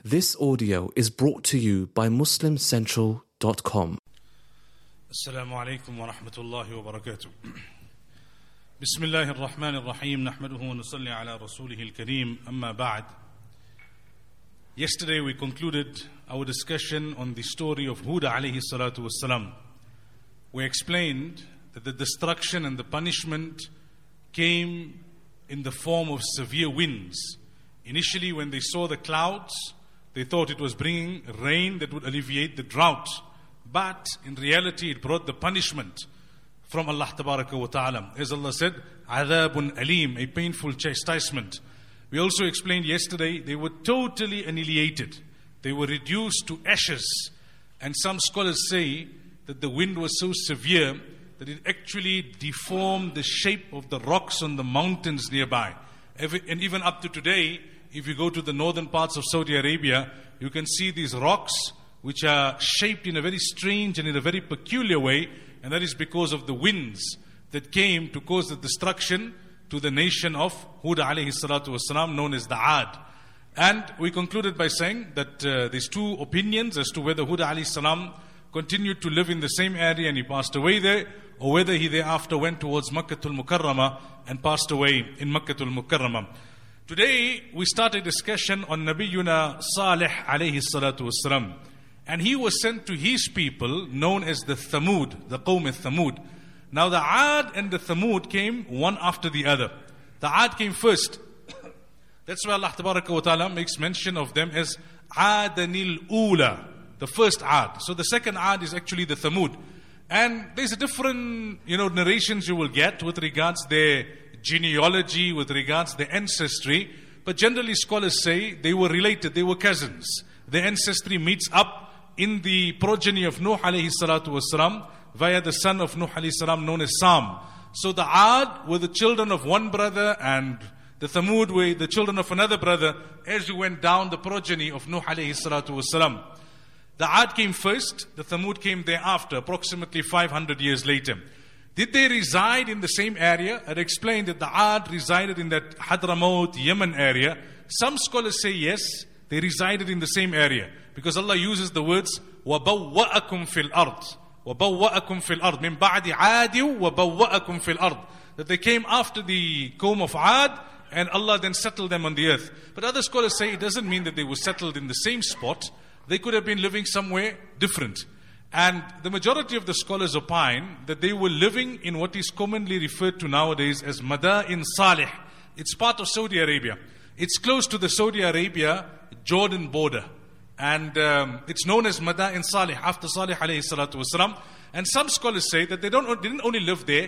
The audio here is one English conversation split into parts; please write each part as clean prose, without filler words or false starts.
This audio is brought to you by MuslimCentral.com. Assalamu alaikum wa rahmatullahi wa barakatuh. Bismillahir Rahmanir Rahim. Nahmaduhu wa nusalli ala rasulihil kareem. Amma ba'd. Yesterday we concluded our discussion on the story of Hud alayhi salatu wassalam. We explained that the destruction and the punishment came in the form of severe winds. Initially, when they saw the clouds, they thought it was bringing rain that would alleviate the drought. But in reality, it brought the punishment from Allah Tabaraka wa Ta'ala. As Allah said, "Adhabun alim," a painful chastisement. We also explained yesterday, they were totally annihilated. They were reduced to ashes. And some scholars say that the wind was so severe that it actually deformed the shape of the rocks on the mountains nearby. And even up to today, if you go to the northern parts of Saudi Arabia, you can see these rocks which are shaped in a very strange and in a very peculiar way, and that is because of the winds that came to cause the destruction to the nation of Hud alayhi salatu wasalam, known as the Ad. And we concluded by saying that there's two opinions as to whether Hud alayhi salam continued to live in the same area and he passed away there, or whether he thereafter went towards Makkatul Mukarramah and passed away in Makkatul Mukarramah. Today, we start a discussion on Nabiyuna Salih alayhi salatu wassalam. And he was sent to his people known as the Thamud, the Qawm al-Thamud. Now the Ad and the Thamud came one after the other. The Ad came first. That's why Allah Tabaraka wa Ta'ala makes mention of them as Adanil Ula, the first Ad. So the second Ad is actually the Thamud. And there's a different, narrations you will get with regards their genealogy, with regards their ancestry. But generally scholars say they were related, they were cousins. Their ancestry meets up in the progeny of Nuh alayhi salatu wasalam via the son of Nuh alayhi salam known as Sam. So the Ad were the children of one brother and the Thamud were the children of another brother as you went down the progeny of Nuh alayhi salatu wasalam. The Ad came first, the Thamud came thereafter, approximately 500 years later. Did they reside in the same area? I'd explained that the Ad resided in that Hadramaut, Yemen area. Some scholars say yes, they resided in the same area. Because Allah uses the words, وَبَوَّأَكُمْ فِي الْأَرْضِ وَبَوَّأَكُمْ فِي الْأَرْضِ مِنْ بَعْدِ عَادٍ وَبَوَّأَكُمْ فِي الْأَرْضِ. That they came after the Qawm of Ad, and Allah then settled them on the earth. But other scholars say it doesn't mean that they were settled in the same spot. They could have been living somewhere different. And the majority of the scholars opine that they were living in what is commonly referred to nowadays as Madain Salih. It's part of Saudi Arabia. It's close to the Saudi Arabia-Jordan border. And it's known as Madain Salih, after Salih alayhi salatu wasalam. And some scholars say that they didn't only live there,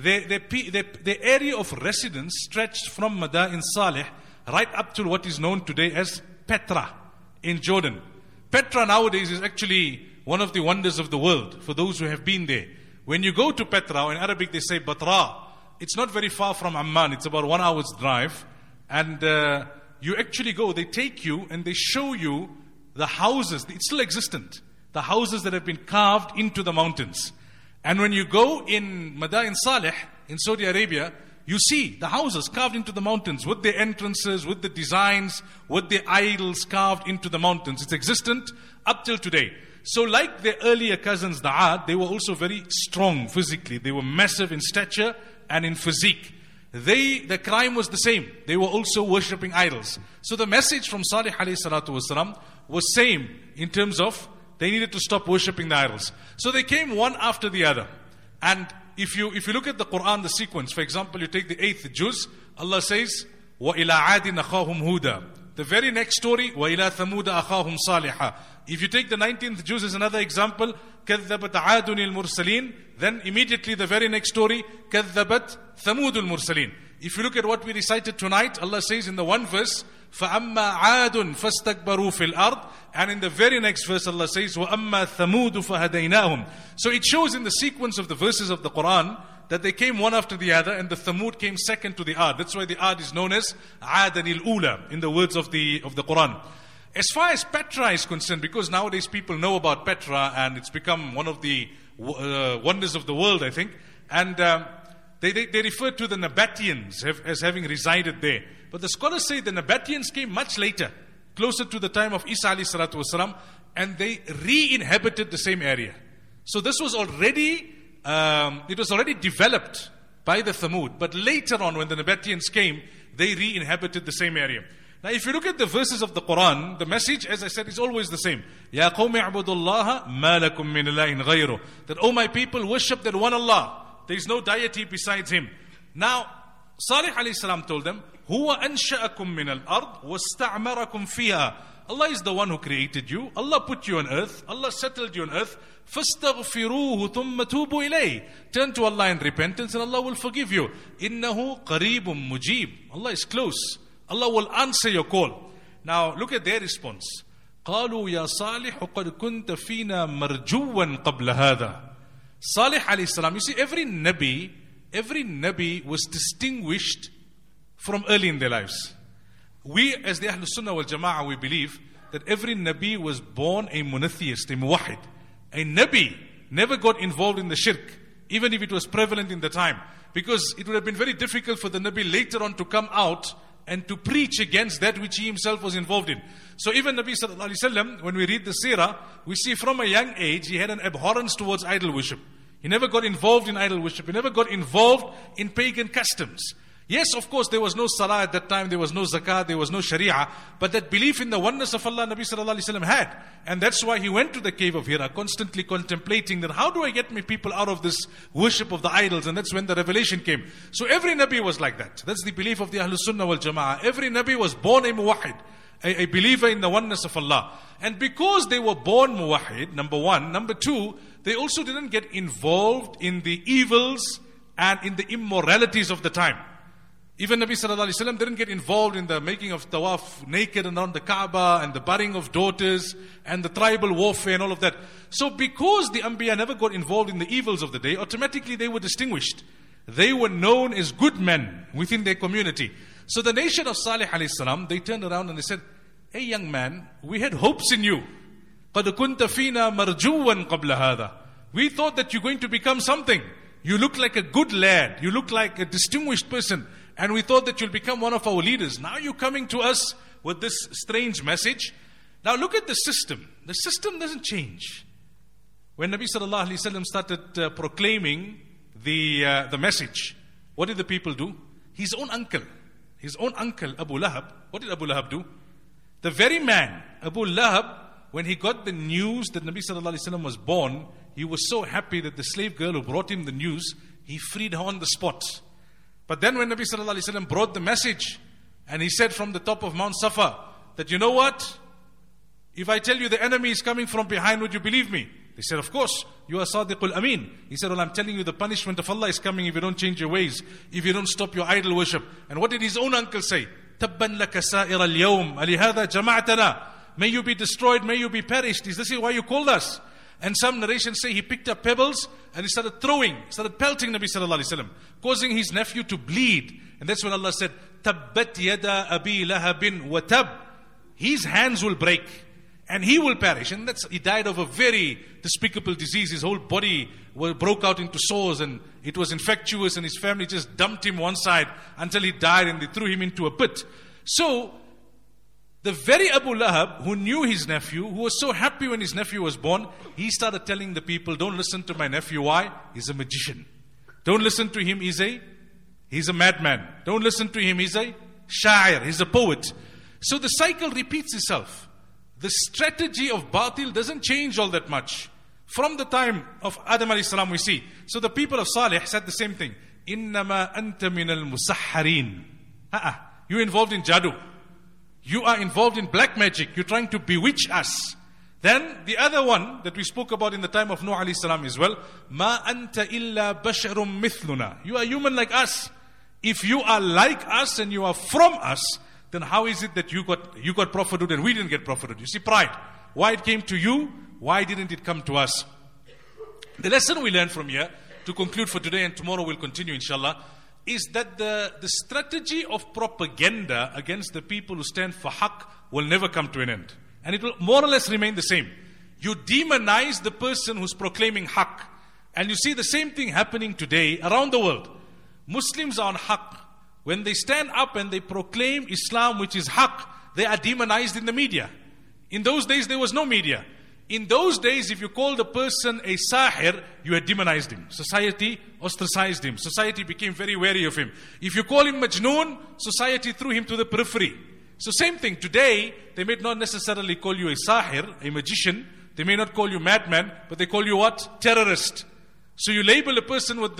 their area of residence stretched from Madain Salih right up to what is known today as Petra in Jordan. Petra nowadays is actually one of the wonders of the world for those who have been there. When you go to Petra, in Arabic they say Batra, it's not very far from Amman, it's about 1 hour's drive. And you actually go, they take you and they show you the houses, it's still existent, the houses that have been carved into the mountains. And when you go in Madain Salih, in Saudi Arabia, you see the houses carved into the mountains with their entrances, with the designs, with the idols carved into the mountains. It's existent up till today. So like their earlier cousins, the Ad, they were also very strong physically. They were massive in stature and in physique. The crime was the same. They were also worshipping idols. So the message from Salih alayhi salatu wasalam was same in terms of they needed to stop worshipping the idols. So they came one after the other. And if you look at the Quran, the sequence, for example, you take the 8th juz, Allah says, وَإِلَىٰ عَادٍ أَخَاهُمْ هُودًا. The very next story, وَإِلَىٰ ثَمُودَ أَخَاهُمْ صَالِحًا. If you take the 19th juz as another example, كَذَّبَتْ عَادٌ الْمُرْسَلِينَ. Then immediately the very next story, كَذَّبَتْ ثَمُودُ الْمُرْسَلِينَ. If you look at what we recited tonight, Allah says in the one verse, فَأَمَّا عَادٌ فَاسْتَكْبَرُوا فِي الْأَرْضِ. And in the very next verse Allah says, وَأَمَّا ثَمُودُ فَهَدَيْنَاهُمْ. So it shows in the sequence of the verses of the Quran that they came one after the other, and the Thamud came second to the Ad. That's why the Ad is known as Adanil Ula in the words of the Quran. As far as Petra is concerned, because nowadays people know about Petra and it's become one of the wonders of the world, I think. And they refer to the Nabateans as having resided there. But the scholars say the Nabateans came much later. closer to the time of Isa alayhi salatu wasalam, and they re-inhabited the same area. So this was already, it was already developed by the Thamud, but later on when the Nabateans came, they re-inhabited the same area. Now if you look at the verses of the Quran, the message, as I said, is always the same. Ya qawmi a'budullaha ma lakum min ilahin ghayru. That, oh my people, worship that one Allah. There is no deity besides Him. Now, Salih alayhi salam told them, Huwa ansha'akum min al-ard wasta'marakum fiha. Allah is the one who created you. Allah put you on earth. Allah settled you on earth. فَاسْتَغْفِرُوهُ ثُمَّ تُوبُوا إِلَيْهِ. Turn to Allah in repentance and Allah will forgive you. إِنَّهُ قَرِيبٌ مُجِيبٌ. Allah is close. Allah will answer your call. Now look at their response. قَالُوا يَا صَالِحُ قَدْ كُنْتَ فِينَا مَرْجُوًّا قَبْلَ هَذَا. Salih alayhi salam, you see, every Nabi was distinguished from early in their lives. We, as the Ahlul Sunnah wal Jama'ah, we believe that every Nabi was born a monotheist, a muwahid. A Nabi never got involved in the shirk, even if it was prevalent in the time. Because it would have been very difficult for the Nabi later on to come out and to preach against that which he himself was involved in. So even Nabi sallallahu alaihi wasallam, when we read the seerah, we see from a young age he had an abhorrence towards idol worship. He never got involved in idol worship. He never got involved in pagan customs. Yes, of course, there was no salah at that time, there was no zakah, there was no sharia, but that belief in the oneness of Allah, Nabi sallallahu alaihi wasallam had. And that's why he went to the cave of Hira, constantly contemplating that how do I get my people out of this worship of the idols? And that's when the revelation came. So every Nabi was like that. That's the belief of the Ahlul Sunnah wal Jama'ah. Every Nabi was born a muwahid, a believer in the oneness of Allah. And because they were born muwahid, number one. Number two, they also didn't get involved in the evils and in the immoralities of the time. Even Nabi sallallahu alaihi wasallam didn't get involved in the making of tawaf naked around the Kaaba and the burying of daughters and the tribal warfare and all of that. So because the Anbiya never got involved in the evils of the day, automatically they were distinguished. They were known as good men within their community. So the nation of Salih alayhi salam, they turned around and they said, hey young man, we had hopes in you. قَدْ كُنْتَ فِينَا مَرْجُوًّا قَبْلَ هَذَا. We thought that you're going to become something. You look like a good lad. You look like a distinguished person. And we thought that you'll become one of our leaders. Now you're coming to us with this strange message. Now look at the system. The system doesn't change. When Nabi sallallahu alaihi wasallam started proclaiming the message, what did the people do? His own uncle, Abu Lahab, what did Abu Lahab do? The very man, Abu Lahab, when he got the news that Nabi sallallahu alaihi wasallam was born, he was so happy that the slave girl who brought him the news, he freed her on the spot. But then when Nabi sallallahu alaihi wasallam brought the message, and he said from the top of Mount Safa, that you know what? If I tell you the enemy is coming from behind, would you believe me? They said, of course, you are Sadiqul Amin. He said, well, I'm telling you the punishment of Allah is coming if you don't change your ways, if you don't stop your idol worship. And what did his own uncle say? Tabban laka sa'ira al-yawm, alihada jama'atana. May you be destroyed, may you be perished. Is this why you called us? And some narrations say he picked up pebbles and he started pelting Nabi sallallahu alaihi wasallam, causing his nephew to bleed. And that's when Allah said, Tabbat yada abi lahabin wa tab. His hands will break and he will perish. And he died of a very despicable disease. His whole body broke out into sores and it was infectious, and his family just dumped him one side until he died, and they threw him into a pit. So the very Abu Lahab who knew his nephew, who was so happy when his nephew was born, he started telling the people, don't listen to my nephew. Why? He's a magician. Don't listen to him. He's a madman. Don't listen to him. He's a sha'ir. He's a poet. So the cycle repeats itself. The strategy of batil doesn't change all that much. From the time of Adam alayhi salam we see. So the people of Salih said the same thing. Innama anta minal musahharin. You're involved in jadoo. You are involved in black magic. You're trying to bewitch us. Then the other one that we spoke about in the time of Nuh alayhi salam as well. Ma anta illa basharum mithluna. You are human like us. If you are like us and you are from us, then how is it that you got prophethood and we didn't get prophethood? You see, pride. Why it came to you? Why didn't it come to us? The lesson we learn from here, to conclude for today and tomorrow we'll continue inshallah, is that the strategy of propaganda against the people who stand for haqq will never come to an end. And it will more or less remain the same. You demonize the person who's proclaiming haqq. And you see the same thing happening today around the world. Muslims are on haqq. When they stand up and they proclaim Islam, which is haqq, they are demonized in the media. In those days, there was no media. In those days, if you called a person a sahir, you had demonized him. Society ostracized him. Society became very wary of him. If you call him majnoon, society threw him to the periphery. So same thing, today, they may not necessarily call you a sahir, a magician. They may not call you madman, but they call you what? Terrorist. So you label a person with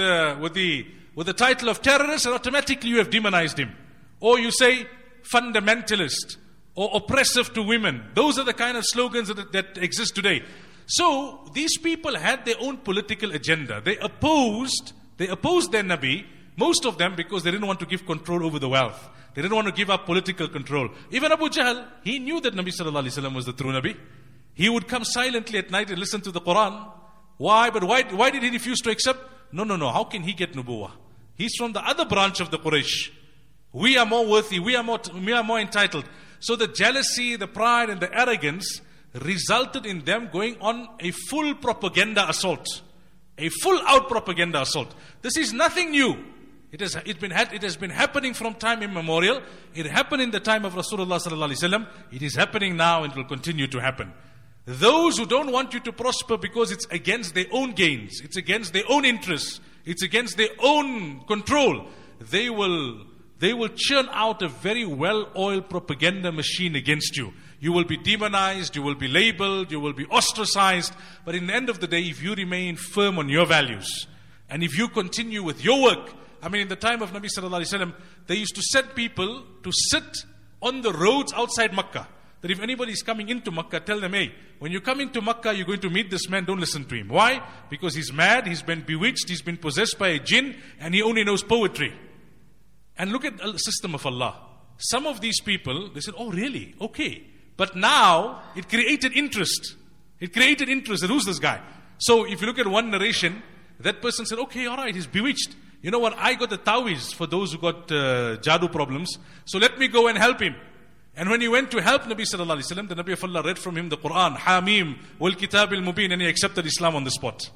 the title of terrorist, and automatically you have demonized him. Or you say fundamentalist, or oppressive to women. Those are the kind of slogans that exist today. So these people had their own political agenda. They opposed their Nabi, most of them because they didn't want to give control over the wealth. They didn't want to give up political control. Even Abu Jahl, he knew that Nabi sallallahu alaihi wasallam was the true Nabi. He would come silently at night and listen to the Quran. Why? But why did he refuse to accept? No. How can he get nubuwah? He's from the other branch of the Quraysh. We are more worthy. We are more entitled. So the jealousy, the pride, and the arrogance resulted in them going on a full propaganda assault. A full-out propaganda assault. This is nothing new. It has been happening from time immemorial. It happened in the time of Rasulullah sallallahu alaihi wasallam. It is happening now and will continue to happen. Those who don't want you to prosper because it's against their own gains, it's against their own interests, it's against their own control, they will churn out a very well-oiled propaganda machine against you. You will be demonized, you will be labeled, you will be ostracized. But in the end of the day, if you remain firm on your values, and if you continue with your work, in the time of Nabi sallallahu alaihi wasallam, they used to set people to sit on the roads outside Makkah. That if anybody is coming into Makkah, tell them, hey, when you come into Makkah, you're going to meet this man, don't listen to him. Why? Because he's mad, he's been bewitched, he's been possessed by a jinn, and he only knows poetry. And look at the system of Allah. Some of these people, they said, oh really? Okay. But now, it created interest. It created interest. Who's this guy? So if you look at one narration, that person said, okay, alright, he's bewitched. You know what? I got the tawiz for those who got jadoo problems. So let me go and help him. And when he went to help Nabi sallallahu alaihi wasallam, the Nabi of Allah read from him the Quran, Hamim, wal Kitab al-Mubin, and he accepted Islam on the spot.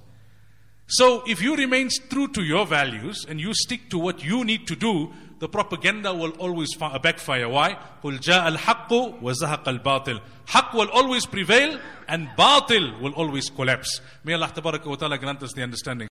So if you remain true to your values and you stick to what you need to do, the propaganda will always backfire. Why? قُلْ جَاءَ الْحَقُّ وَزَهَقَ الْبَاطِلِ Haqq will always prevail and batil will always collapse. May Allah tabaraka wa ta'ala grant us the understanding.